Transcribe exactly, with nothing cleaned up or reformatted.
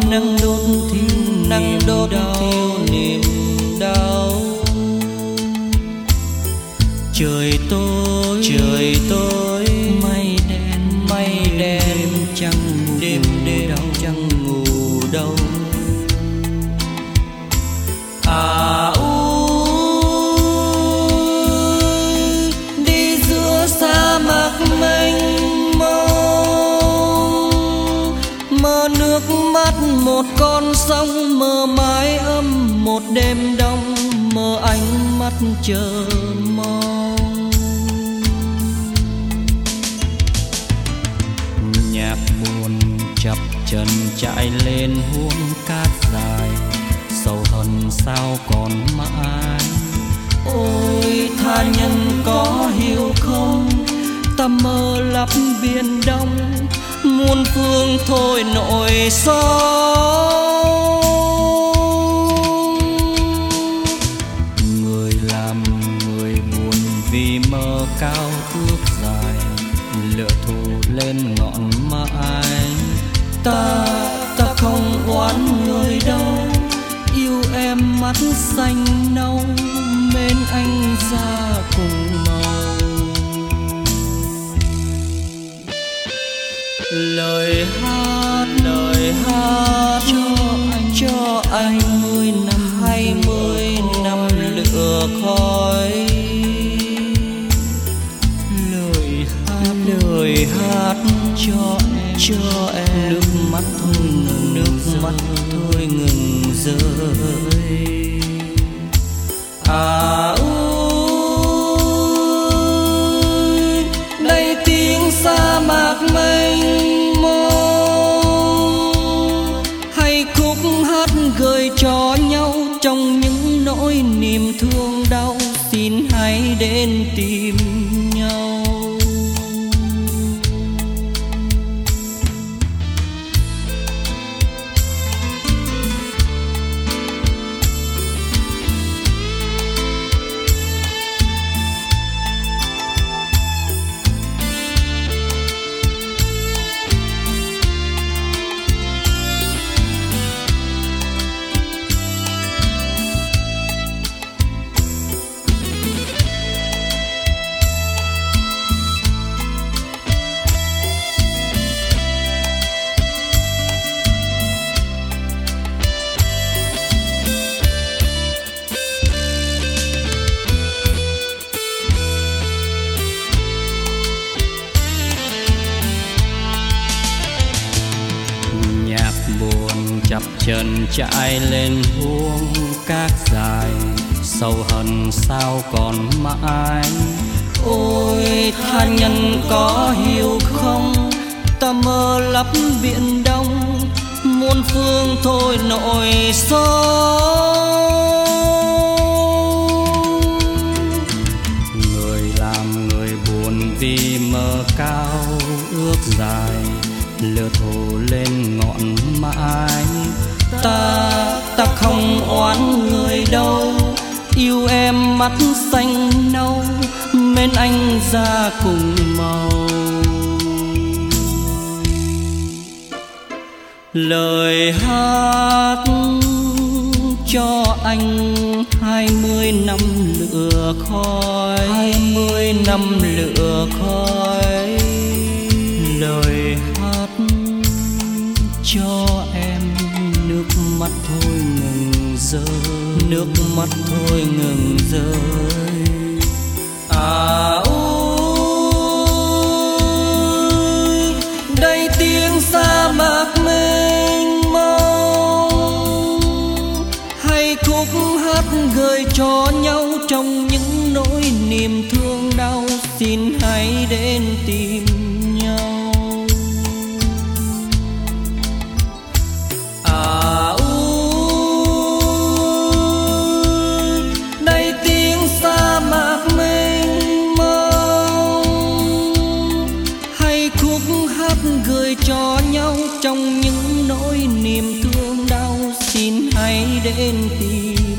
nắng đốt thiêu nắng đốt thiêu niềm đau. Trời tối trời tối mây đen mây đen chẳng đêm đêm chẳng ngủ đâu. À ôi đi giữa sa mạc mênh mông, mơ nước mắt một con sông, mơ mái ấm một đêm đông, mơ ánh mắt chờ mong. Nhạc buồn chập chờn chạy lên huống cát dài, sầu hận sao còn mãi. Ôi tha nhân có hiểu không, ta mơ lấp biển đông, muôn phương thôi nỗi sóng. Người làm người buồn vì mơ cao ước dài, lửa thù lên ngọn mãi. Ta ta không oán người đâu, yêu em mắt xanh nâu, mến anh ra cùng màu. Lời hát lời hát cho anh cho anh mươi năm hai mươi năm lửa khói. Lời hát lời hát cho em cho em nước mắt thôi ngừng nước mắt thôi ngừng rơi. À ôi đây tiếng sa mạc mênh mông, hay khúc hát gợi cho nhau trong những nỗi niềm thương đau, xin hãy đến tìm nhau. Chập chờn chạy lên huống cát dài, sầu hận sao còn mãi. Ôi tha nhân có hiểu không, ta mơ lấp biển đông, muôn phương thôi nỗi sóng. Người làm người buồn vì mơ cao ước dài, lửa thù lên ngọn mãi. Ta ta không oán người đâu, yêu em mắt xanh nâu, mến anh ra cùng màu. Lời hát cho anh hai mươi năm lửa khói, hai mươi năm lửa khói. Lời hát cho em nước mắt thôi ngừng rơi, nước mắt thôi ngừng rơi. À ôi đây tiếng sa mạc mênh mông, hay khúc hát gợi cho nhau trong những nỗi niềm thương đau, xin hãy đến tìm nhau. Gửi cho nhau trong những nỗi niềm thương đau, xin hãy đến tìm